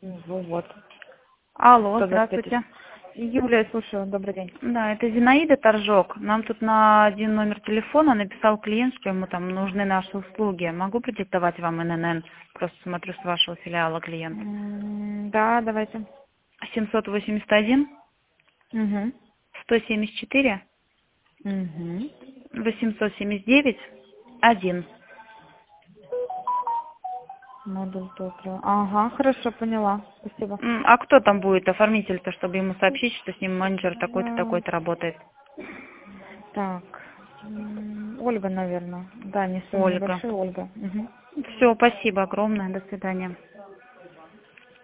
Вот. Алло, 125 тысяч. здравствуйте. Юлия, слушаю, добрый день. Да, это Зинаида Торжок. Нам тут на один номер телефона написал клиент, что ему там нужны наши услуги. Могу продиктовать вам ННН? Просто смотрю с вашего филиала клиент. Да, давайте. 781 Угу. 174 Угу. 879 1. Модуль топлива. Ага, хорошо, поняла. Спасибо. А кто там будет оформитель-то, чтобы ему сообщить, что с ним менеджер такой-то, А, такой-то работает? Так. Ольга, наверное. Да, не сумма Ольга. небольшая, Ольга. Угу. Все, спасибо огромное. До свидания.